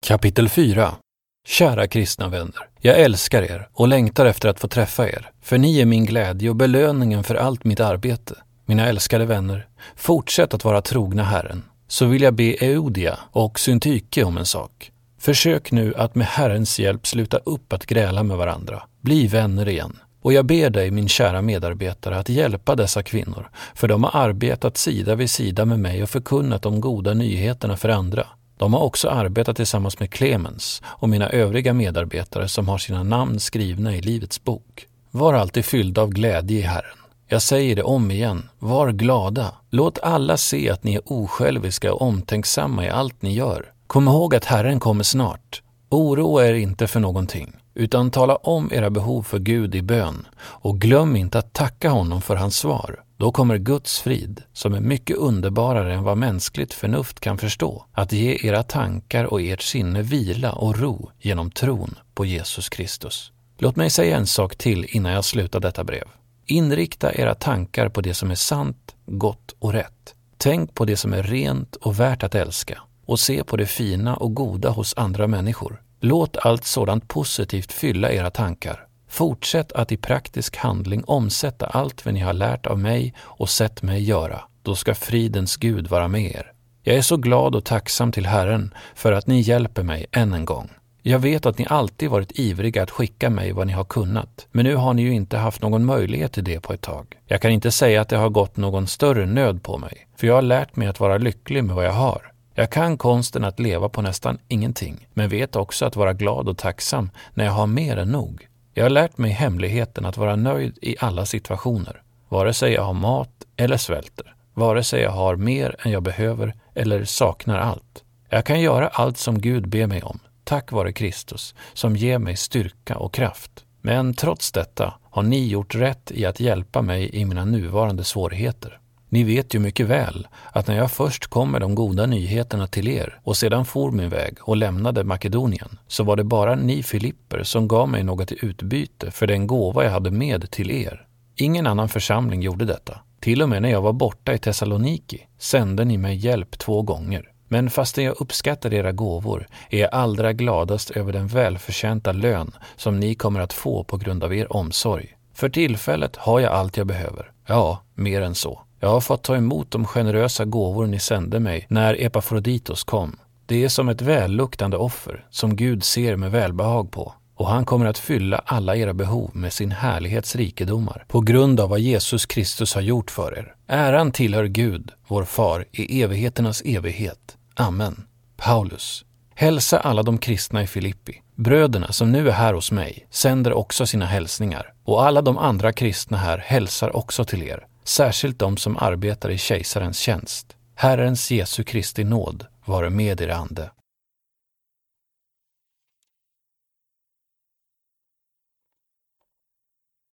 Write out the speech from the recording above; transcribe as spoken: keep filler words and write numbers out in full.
Kapitel fyra. Kära kristna vänner, jag älskar er och längtar efter att få träffa er, för ni är min glädje och belöningen för allt mitt arbete. Mina älskade vänner, fortsätt att vara trogna Herren. Så vill jag be Eudia och Syntyke om en sak. Försök nu att med Herrens hjälp sluta upp att gräla med varandra. Bli vänner igen. Och jag ber dig, min kära medarbetare, att hjälpa dessa kvinnor, för de har arbetat sida vid sida med mig och förkunnat de goda nyheterna för andra. De har också arbetat tillsammans med Clemens och mina övriga medarbetare som har sina namn skrivna i Livets bok. Var alltid fylld av glädje i Herren. Jag säger det om igen, var glada. Låt alla se att ni är osjälviska och omtänksamma i allt ni gör. Kom ihåg att Herren kommer snart. Oroa er inte för någonting, utan tala om era behov för Gud i bön. Och glöm inte att tacka honom för hans svar. Då kommer Guds frid, som är mycket underbarare än vad mänskligt förnuft kan förstå, att ge era tankar och ert sinne vila och ro genom tron på Jesus Kristus. Låt mig säga en sak till innan jag slutar detta brev. Inrikta era tankar på det som är sant, gott och rätt. Tänk på det som är rent och värt att älska. Och se på det fina och goda hos andra människor. Låt allt sådant positivt fylla era tankar. Fortsätt att i praktisk handling omsätta allt vad ni har lärt av mig och sett mig göra. Då ska fridens Gud vara med er. Jag är så glad och tacksam till Herren för att ni hjälper mig än en gång. Jag vet att ni alltid varit ivriga att skicka mig vad ni har kunnat, men nu har ni ju inte haft någon möjlighet till det på ett tag. Jag kan inte säga att det har gått någon större nöd på mig, för jag har lärt mig att vara lycklig med vad jag har. Jag kan konsten att leva på nästan ingenting, men vet också att vara glad och tacksam när jag har mer än nog. Jag har lärt mig hemligheten att vara nöjd i alla situationer, vare sig jag har mat eller svälter, vare sig jag har mer än jag behöver eller saknar allt. Jag kan göra allt som Gud ber mig om, tack vare Kristus, som ger mig styrka och kraft. Men trots detta har ni gjort rätt i att hjälpa mig i mina nuvarande svårigheter. Ni vet ju mycket väl att när jag först kom med de goda nyheterna till er och sedan for min väg och lämnade Makedonien, så var det bara ni Filipper som gav mig något i utbyte för den gåva jag hade med till er. Ingen annan församling gjorde detta. Till och med när jag var borta i Thessaloniki sände ni mig hjälp två gånger. Men fastän jag uppskattar era gåvor är jag allra gladast över den välförtjänta lön som ni kommer att få på grund av er omsorg. För tillfället har jag allt jag behöver. Ja, mer än så. Jag har fått ta emot de generösa gåvor ni sände mig när Epafroditos kom. Det är som ett välluktande offer som Gud ser med välbehag på. Och han kommer att fylla alla era behov med sin härlighets rikedomar på grund av vad Jesus Kristus har gjort för er. Äran tillhör Gud, vår far, i evigheternas evighet. Amen. Paulus. Hälsa alla de kristna i Filippi. Bröderna som nu är här hos mig sänder också sina hälsningar. Och alla de andra kristna här hälsar också till er. Särskilt de som arbetar i kejsarens tjänst. Herrens Jesu Kristi nåd vare med er ande.